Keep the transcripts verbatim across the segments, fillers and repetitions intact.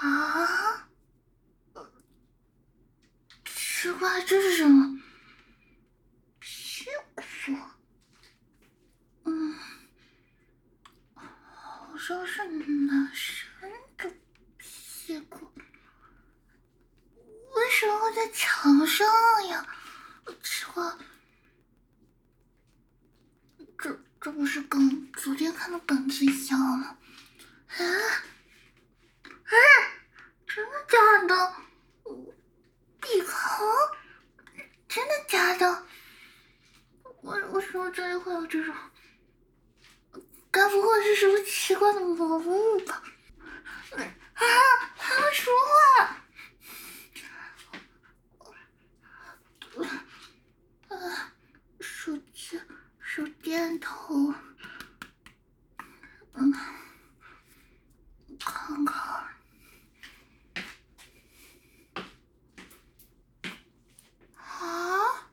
啊？奇怪，这是什么？屁股？嗯，好像是男生的屁股。为什么会在墙上呀？奇怪，这这不是跟昨天看的本子一样吗？啊啊！真的假的？闭口？真的假的？为为什么这里会有这种？该不会是什么奇怪的魔物吧？啊！还会说话？啊！手机，手电筒，嗯，看看。啊！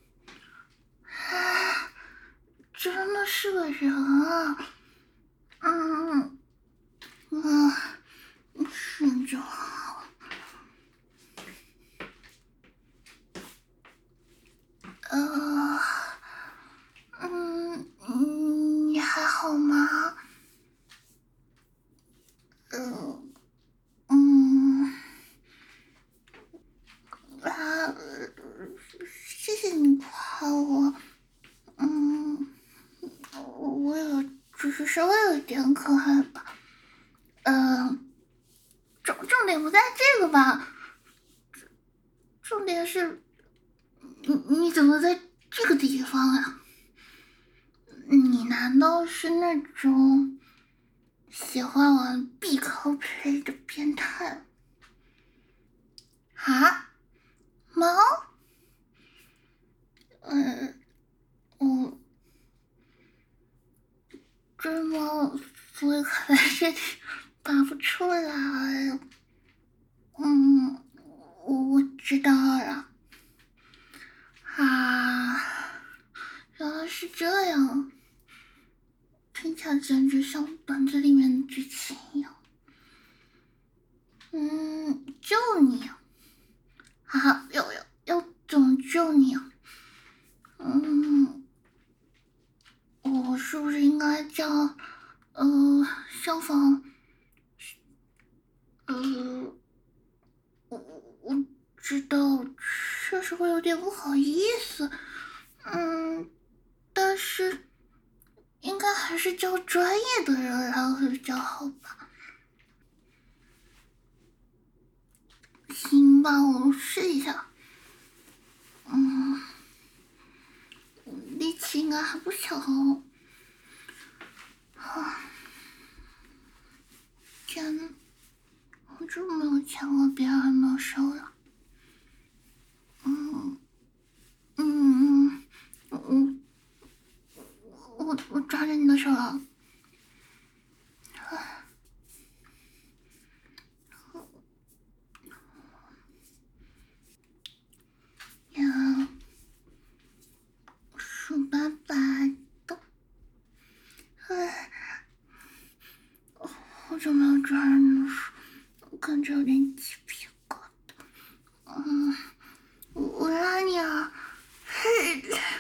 啊！真的是个人啊！嗯嗯，是就好。呃，嗯嗯，你还好吗？嗯嗯啊，谢谢你夸我。嗯，我有，只是稍微有一点可爱吧。嗯，重重点不在这个吧？重点是，你你怎么在这个地方呀？你难道是那种喜欢玩 B cosplay 的变态？啊？猫？嗯，我这猫，所以卡在这里拔不出来。嗯，我知道了。啊，原来是这样，听起来简直像本子里面的剧情一样。嗯，救你啊！要要要怎么救你啊？嗯，我是不是应该叫呃消防？呃，我我知道，确实会有点不好意思。嗯，但是应该还是叫专业的人来会比较好吧？行吧，我试一下。嗯，力气应该还不小哦。啊，天呐，我这么没有见过别人的手了。嗯嗯嗯嗯，我我抓着你的手了。呀，手白白的。哎，好久没有抓着你的手，我感觉有点鸡皮疙瘩。嗯，我我拉你啊。嘿。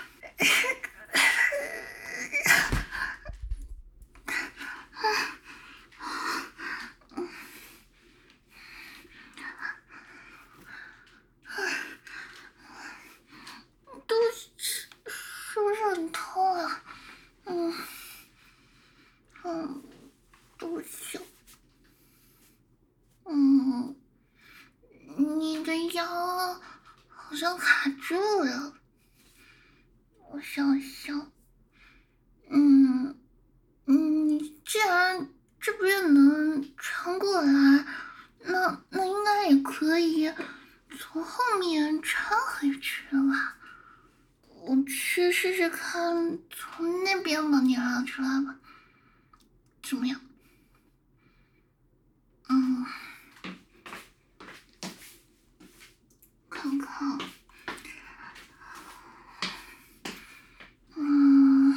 肚子是不是很痛啊？嗯嗯，肚子。嗯，你的腰好像卡住了，我想想。嗯嗯，你既然这边能穿过来，那那应该也可以从后面穿回去吧。我去试试看，从那边把你拉出来吧，怎么样？嗯，看看。嗯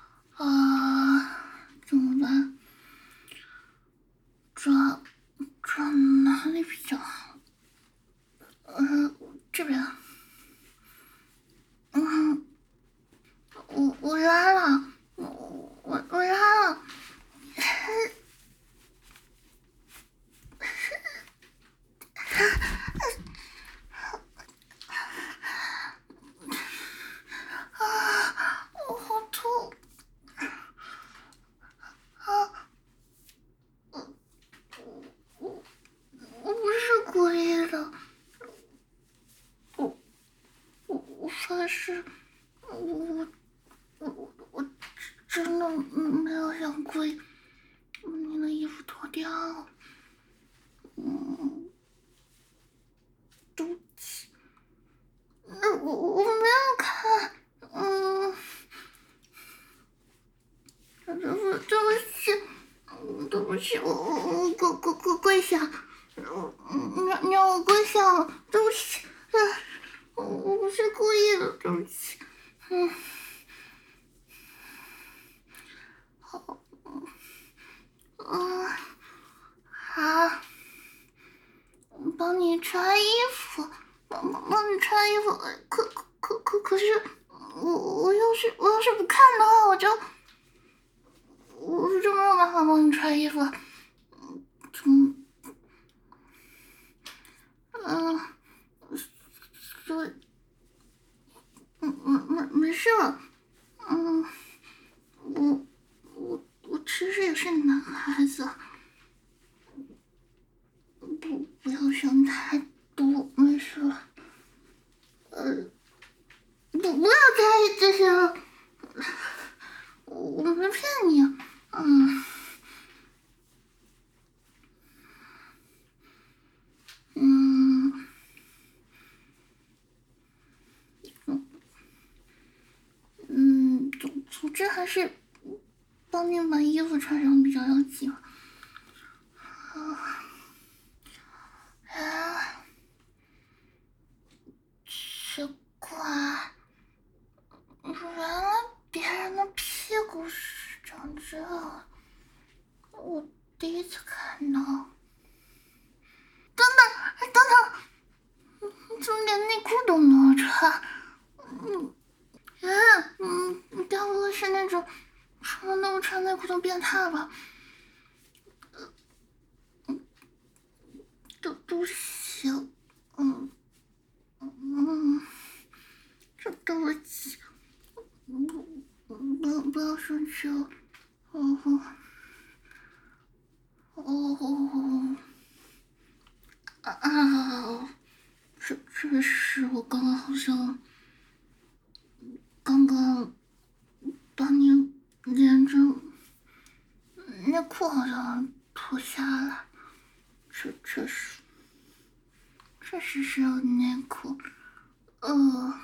啊，怎么办？抓哪里比较好？嗯，这边。嗯，我我拉了，我我我拉了。啊，我好痛！啊，我我我不是故意的，我我我发誓，我我我我真的没有想故意把你的衣服脱掉。嗯，对不起，那我我没有看，嗯。对不对不起，对不起，我我我跪跪跪跪下，你让你让我跪下了，对不起，我我不是故意的，对不起，嗯，好，嗯，好，帮你穿衣服，帮帮帮你穿衣服，可可可可可是，我我要是我要是不看的话，我就。我是真没有办法帮你穿衣服，嗯，嗯，所以，嗯嗯没没事了，嗯，我我我其实也是男孩子，不不要想太多，没事了，呃，不不要在意这些了，我没骗你，嗯。嗯，嗯，总总之还是帮你把衣服穿上比较要紧。啊啊，奇怪，原来别人的屁股是长这样，我第一次看到。等等，等等，你怎么连内裤都没有穿？嗯。嗯嗯，你该不会是那种什么都不穿内裤的变态吧？嗯，都都行，嗯嗯，这对不起，不不要不要生气了，哦哦哦啊啊！这这是我刚刚好像刚刚把你连着内裤好像脱下来，这这是这是是有内裤，呃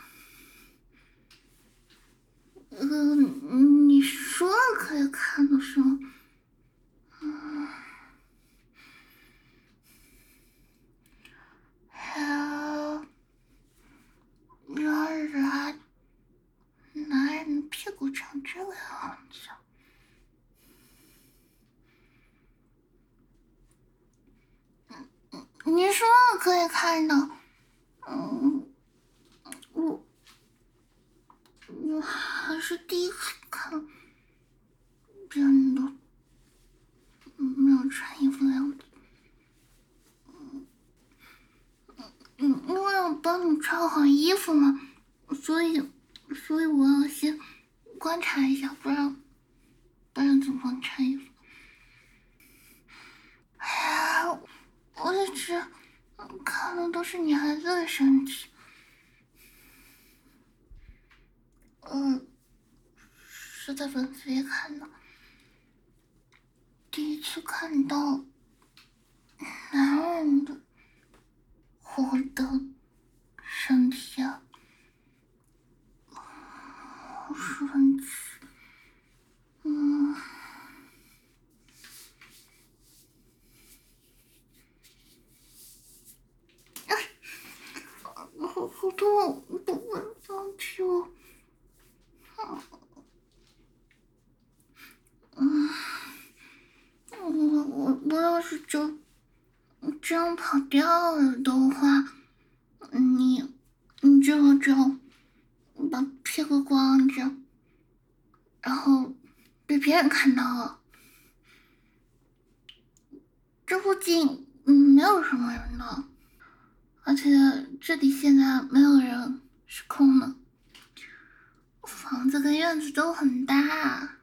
呃，你说可以看的是吗？嗯，好，原来男人的屁股长这个样子。你说可以看到，嗯，我我还是第一次看别人的没有穿衣服的样子。嗯，因为要帮你穿好衣服嘛，所以所以我要先观察一下，不然不然怎么帮你穿衣服？哎呀，我一直看的都是女孩子的身体。嗯，是在粉丝页看的，第一次看到男人的活的身体啊，好神奇。嗯，哎，好好痛，不会放弃我。嗯，我我我要是就这样跑掉了的话，你你就就把屁股光着，然后被别人看到了。这附近嗯没有什么人的，而且这里现在没有人，是空的，房子跟院子都很大。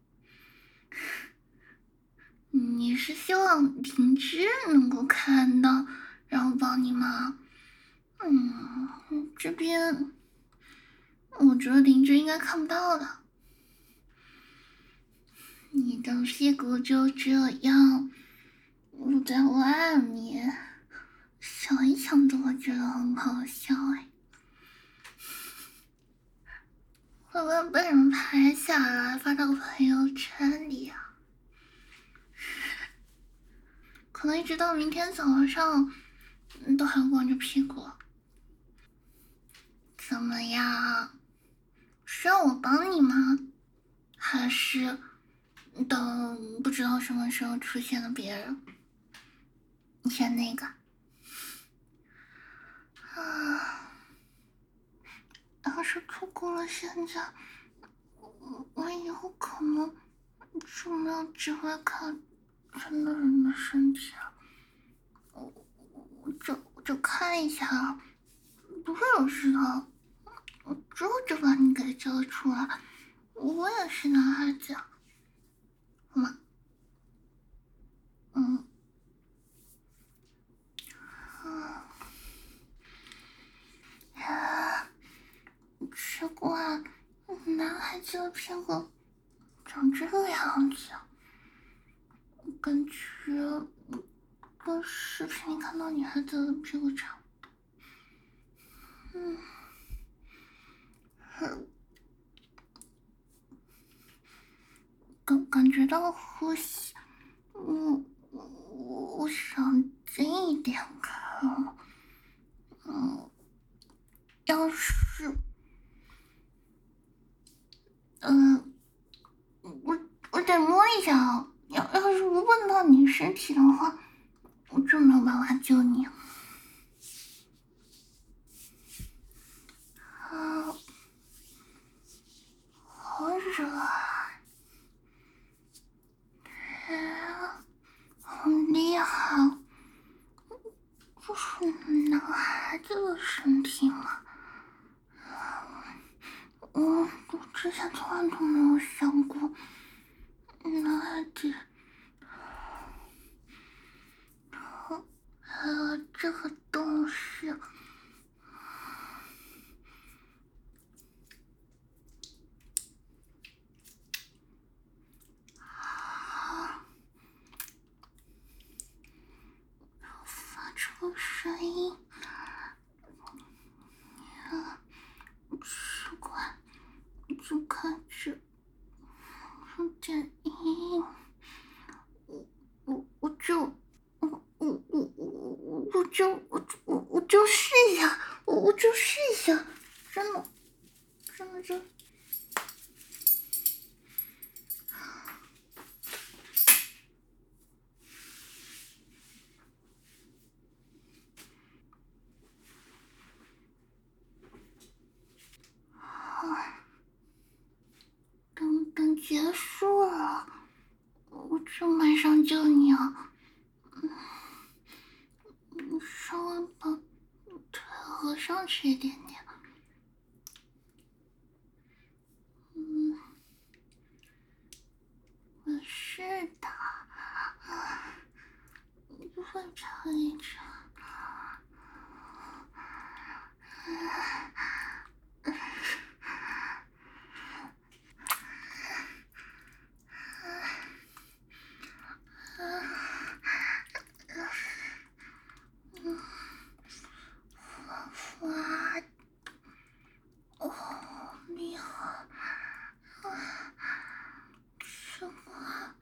你是希望灵芝能够看到，然后帮你吗？嗯，这边我觉得灵芝应该看不到的。你的屁股就这样露在外面，想一想都会觉得很好笑哎。会不会被人拍下来发到朋友圈里啊？可能一直到明天早上都还光着屁股。怎么样？需要我帮你吗？还是等不知道什么时候出现的别人？你选哪个？啊，要是错过了现在，我以后可能就没有机会看真的人的身体了。我我就我就看一下，不会有事的。我之后就把你给叫出来。我也是男孩子，好吗？嗯。啊，奇怪，男孩子的屁股长这个样子，感觉跟视频里看到女孩子的屁股差不多。嗯，感感觉到呼吸，嗯，我我想近一点看。嗯，要是，嗯，我我得摸一下啊。要要是不碰到你身体的话，我就没有办法救你。啊，好热啊！啊，好厉害！这是男孩子的身体吗？我我之前从来都没有想过，男孩子还有这个东西。发出声音，啊，奇怪，就感觉有点硬。我我我就我我我我我就我我我就试一下，我我就试一下，真的真的就。等等结束了，我就马上救你啊！你稍微把腿合上去一点点。嗯，没事的，不会差一差。哇，哦，厉害！什么？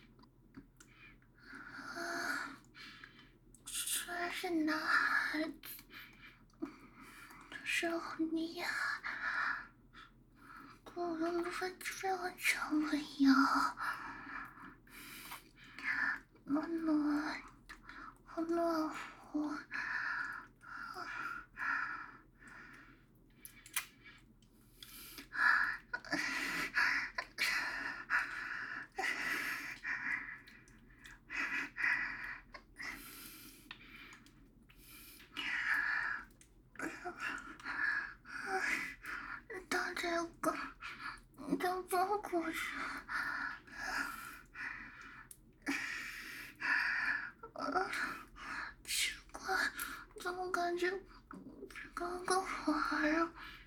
啊，虽然是男孩子，但是很厉害，跟我的部分非常不一样。暖暖，好暖我是，呃，奇怪，怎么感觉刚刚我还让，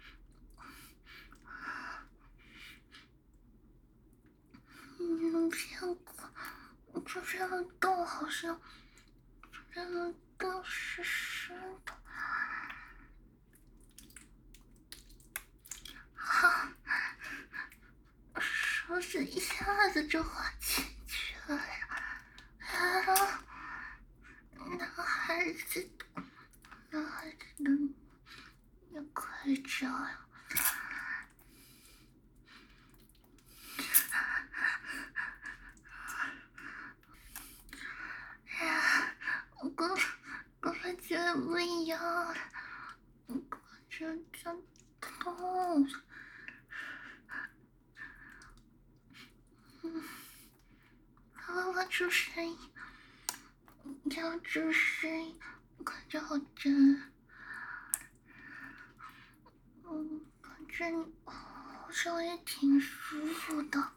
嗯，骗过，这边的洞好像，这边的洞是湿的。好，手指一下子就滑进去了呀！啊，男孩子，男孩子的也可以这样。哎呀，我刚刚才觉得不一样了，我感觉真痛。嗯，刚刚出声音，这样出声音，感觉好真。嗯，感觉你好像也挺舒服的，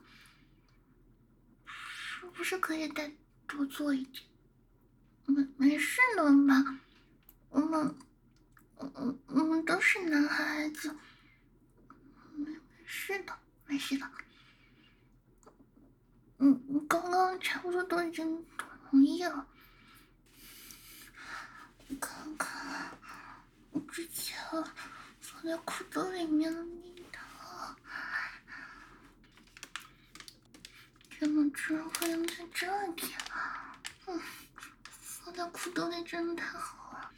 是不是可以再多做一点？没没事的吧？我们，我我们都是男孩子，没没事的，没事的。嗯，刚刚差不多都已经同意了。我看看我之前放在裤兜里面的蜜桃，怎么只会用在这里？嗯，放在裤兜里真的太好了。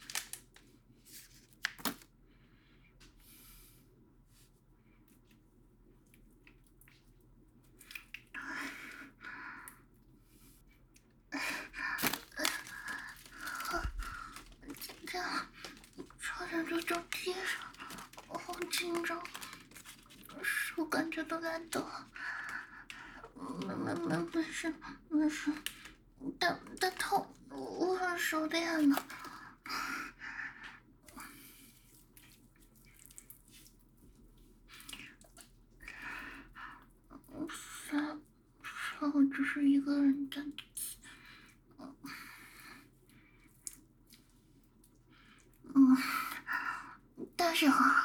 这样差点就掉地上，我好紧张，手感觉都在抖。没没没没事没事，但但痛，我很熟练的。虽然虽然我只是一个人在，嗯，但是哈，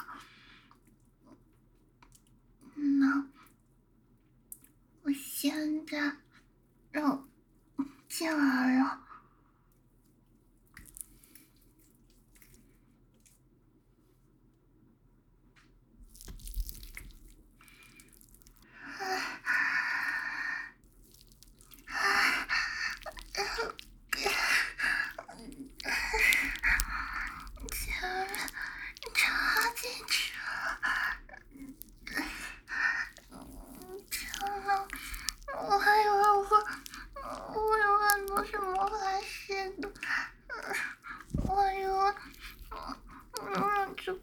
那我现在让进来了。前面插进去了，天哪！我还以为我会，我有很多是魔法师的，我还以为，嗯，就，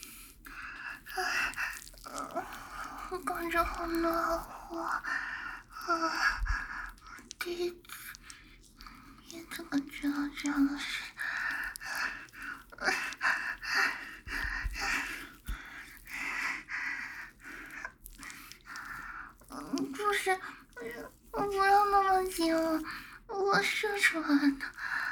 我感觉好暖和，啊，第一次，第一次感觉到这样的事。嗯，不是，我不要那么紧了，我射出来的。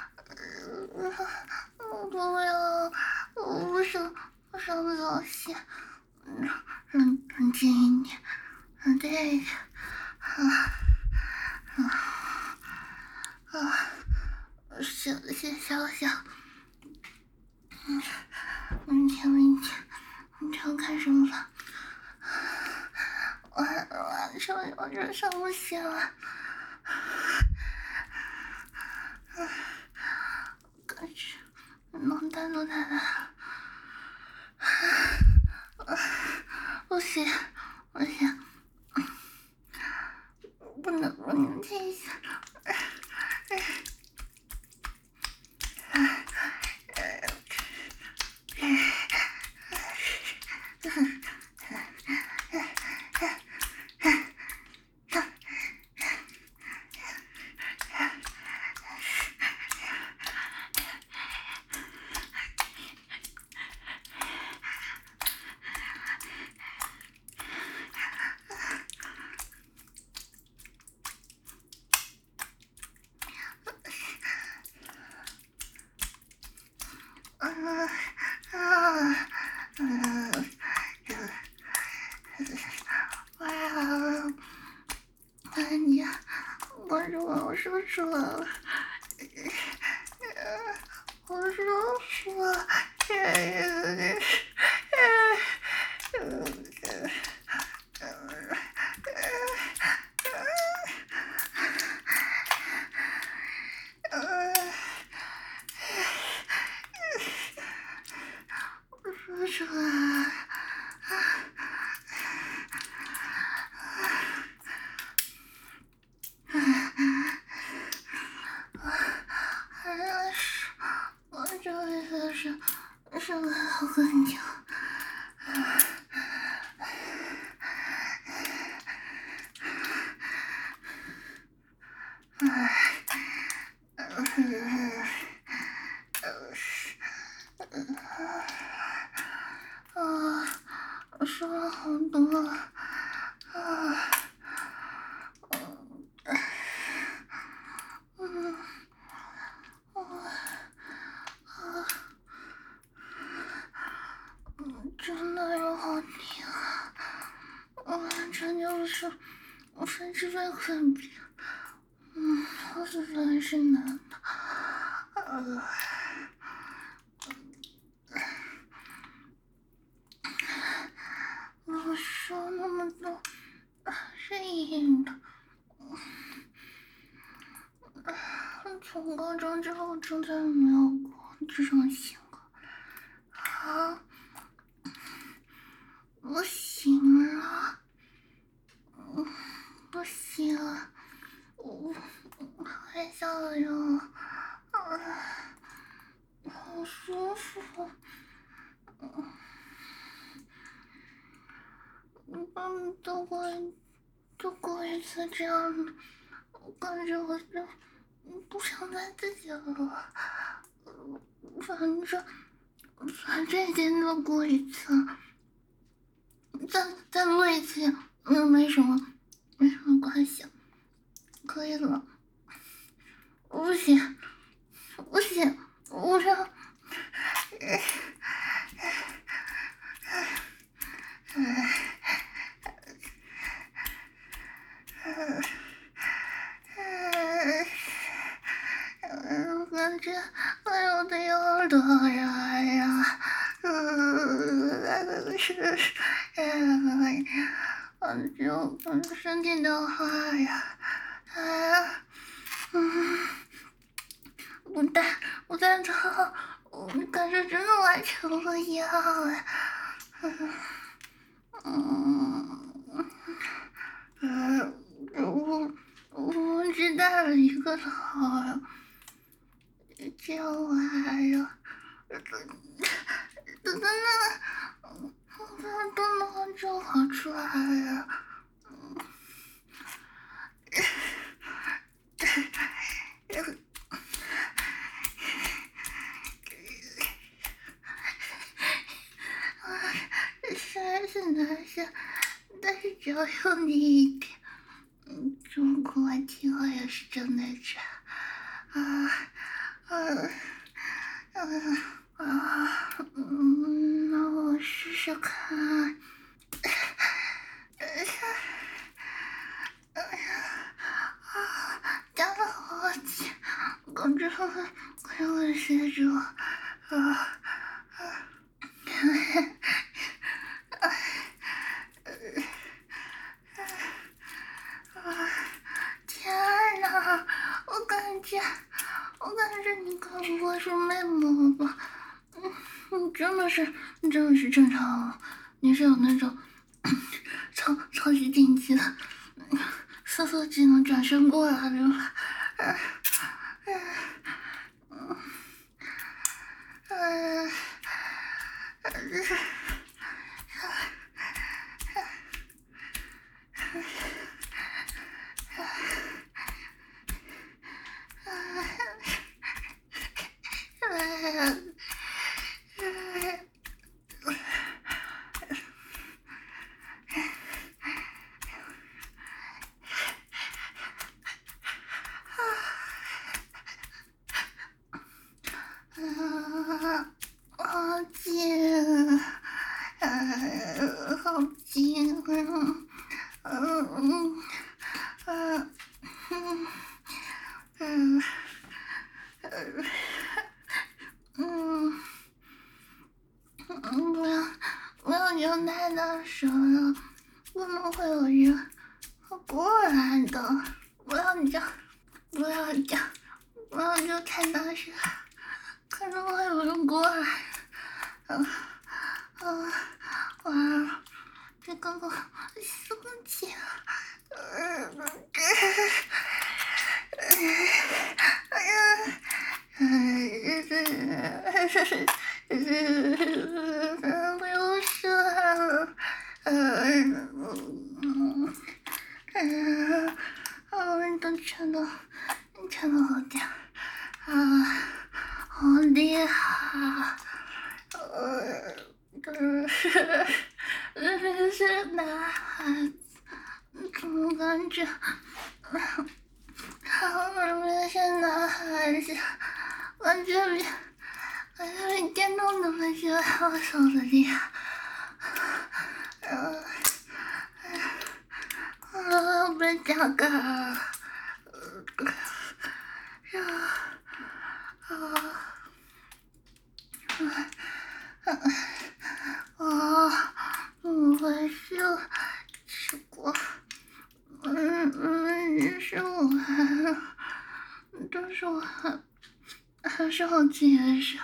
我不要，我不想，不想早泄。冷冷静一点，冷静一点。啊啊啊！小小小小，嗯，明天明天，明天看什么吧？晚晚上晚上上不行了。感觉脑袋都在那，不行不行，不能不能停下。 你，我说我说出来了，我说服了，说出来。我这里的是是个好干净。啊，说了好多啊，嗯，我啊，嗯，真的有好听啊！我这就是我分支分很平，嗯，我是分是男的，呃。我说那么多是硬的，从高中之后就再没有过这种情况啊！我醒了，我醒了，我还想着，啊，好舒服。嗯，都过都过一次这样的，我感觉我就不想再自己了。反正反正已经录过一次，再再录一次那没什么没什么关系，可以了。不行不行，我要。嗯，感觉还有的有多热呀，嗯，是，嗯，感觉我身体都好呀，啊，嗯，不但不但这，我感觉真的完成了一样哎，嗯，嗯，我我只带了一个套。这玩意儿，等等等，我都能就好出来呀！虽然是男生，但是只要有你一点，嗯，中国听话也是真的真啊啊啊啊！嗯，那我试试看。加了好紧，感觉快要塞住啊！天哪，我感觉，我感觉你该不会是魅魔吧？嗯，你真的是，你真的是正常，你是有那种超超级顶级的色色技能转身过来的吧？呃呃呃呃。 声太大声了，可能会有人过来的。不要讲，不要讲，不要讲太大声，可能会有人过来。嗯嗯，完了，这个我生气了。嗯，这，哎呀，嗯，这这这流血了。嗯嗯嗯，啊，你都穿的，你穿的好点啊，好厉害。呃，这是这是男孩子，怎么感觉好明显男孩子，感觉比感觉比电动的感觉还要手的厉害。呃，呃，别加个，呃，啊啊啊！怎么回事？吃过，嗯嗯，是我还，但是我还还是好结实。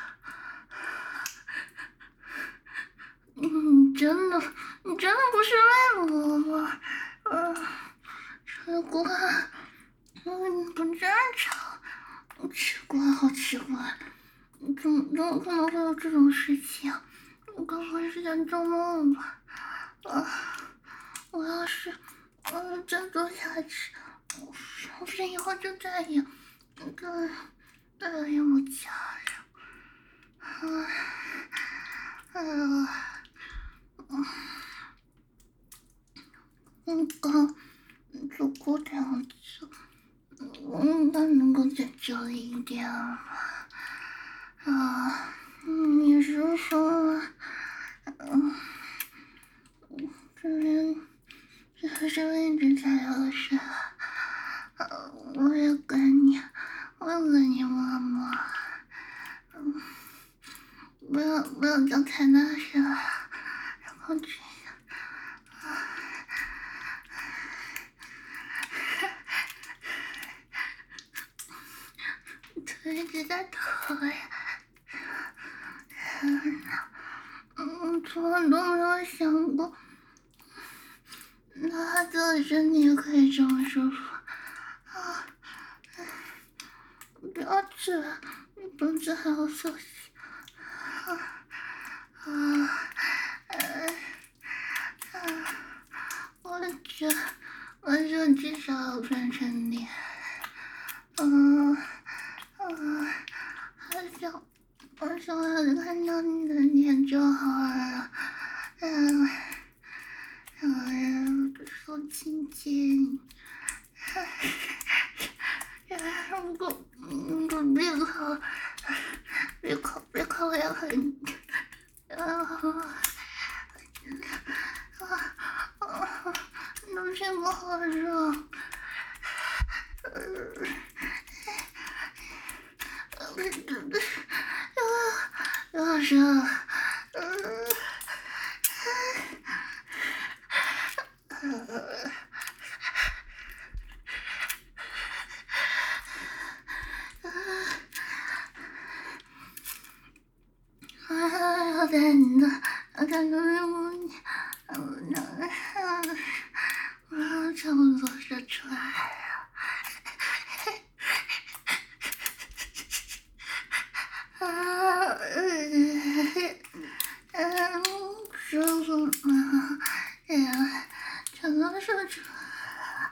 你真的，你真的不是为我吗？呃，吃过，嗯，不正常，奇怪，好奇怪，怎么怎么可能会有这种事情？我刚刚是在做梦吧？啊，我要是，嗯，再做下去，说不定以后就再也，再再也没家人。啊，啊，嗯，嗯，刚做过这样子，嗯，那能够再久一点吗？啊，你是说，嗯，这边这是位置才有事，呃，我也跟你，我也跟你妈妈，嗯，不要不要叫太大声，然后这样，啊，腿一直在疼呀。嗯，从来都没有想过，男孩子的身体也可以这么舒服啊！不要吃了，你肚子还要休息啊啊！呃啊！我这我这至少要变成你，嗯嗯，还想我想要看到你的脸就好了，嗯。嗯，手轻轻，如果如果别靠，别靠，别靠我要很，啊啊啊！东西不好热，呃，呃，又热，呃。啊！好疼的，好疼的，我你，嗯，我差不多说出来了。啊，嗯，嗯，舒服吗？哎呀，全都说出来了。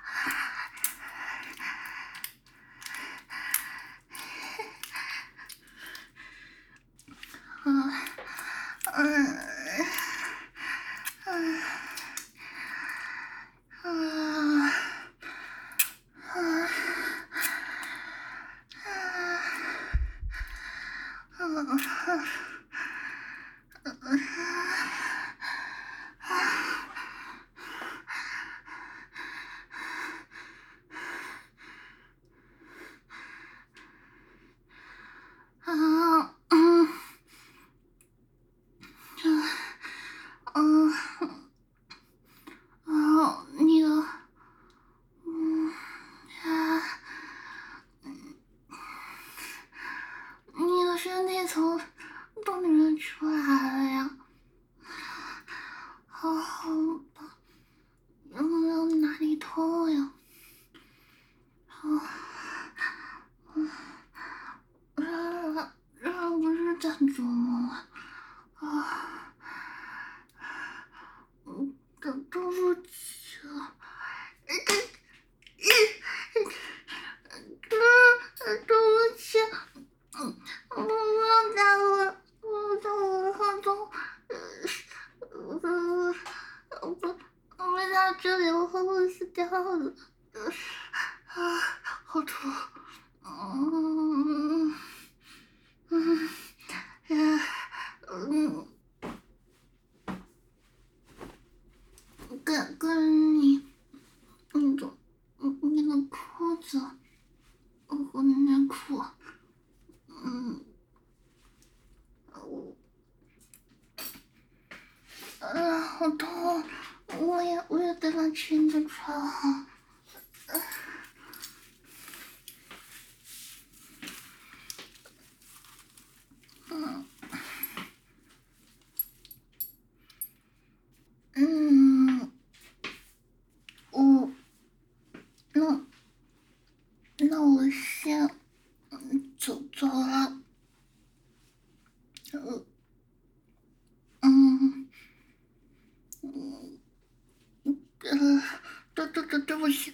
嗯，嗯，嗯，嗯，嗯，嗯，嗯。啊，嗯，嗯，嗯。 你从洞里面出来了呀？好好吧，有没有哪里痛呀？啊，让让让不是在做梦啊！啊，嗯，对对不起啊，对对不起，嗯，不要打我，不要打我，好痛，呃，呃，我不，我被打这里，我会不会死掉了？啊，好痛，嗯嗯嗯嗯，跟跟你，你的，你的裤子和内裤，嗯，我，啊，好痛，我也我也得把裙子穿好。嗯，我那那我先嗯走走了。呃嗯嗯呃，对对对，对不起，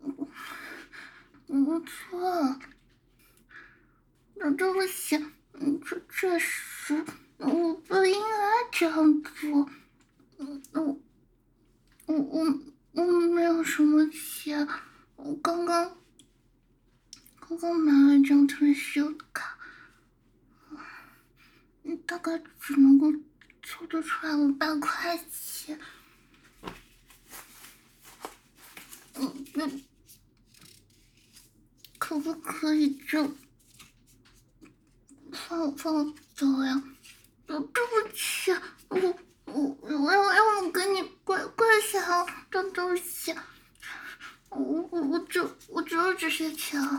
我错了，对对不起，嗯，这确实我不应该这样做。嗯，我我我我没有什么钱，我刚刚刚刚买了一张退休卡，嗯，大概只能够凑得出来五百块钱。嗯，那可不可以就放放走呀？对对不起，我我我要让我跟你跪跪下，对对不起，我我我只我只有这些钱啊。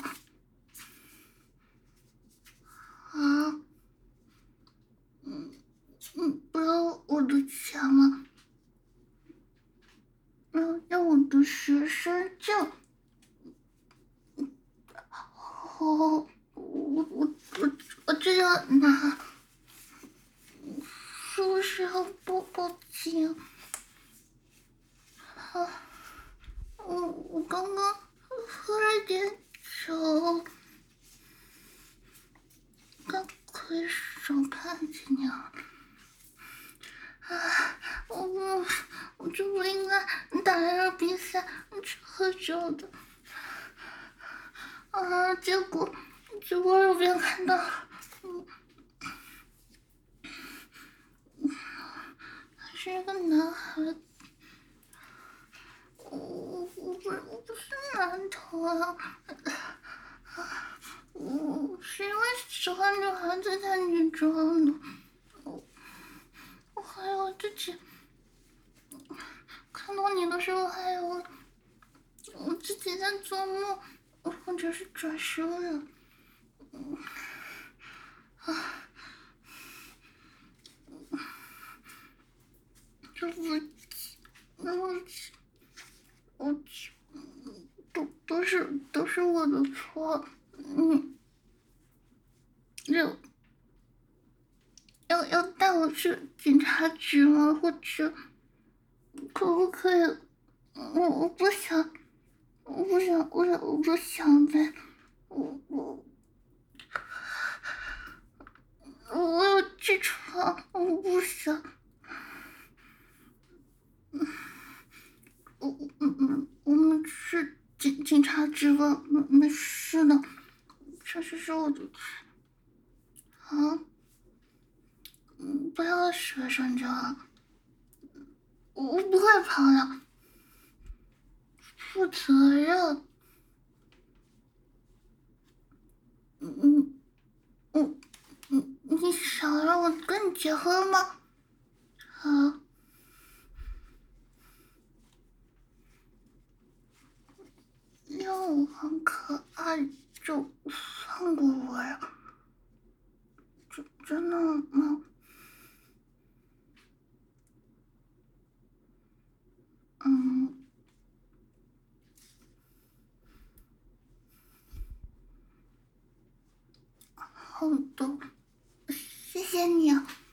啊，嗯嗯，不要我的钱了，要要我的学生证。哦，我我我我这要拿，是不是要报报警？啊，我我刚刚喝了点酒，刚可以少看几年了。啊，我我就不应该打来这比赛去喝酒的。啊，结果结果右边看到，嗯，还是一个男孩子。我我不是我不是男同啊，我是因为喜欢女孩子才女装的。我我还有自己看到你的时候，还有我自己在做梦，或者是转熟了。嗯啊，对不起，对不起，我都都是都是我的错。嗯，要要要带我去警察局吗？或者可不可以？我我不想，我不想，我我不想呗。我我我有痔疮，我不想。我我嗯嗯，我们去警警察局吧，没没事的，确实是我的错啊。嗯，不要学生证啊，我我不会跑的，负责任。嗯嗯嗯嗯，你想让我跟你结婚吗？啊，要我很可爱就放过我呀。 真的吗？嗯，好的，谢谢你啊。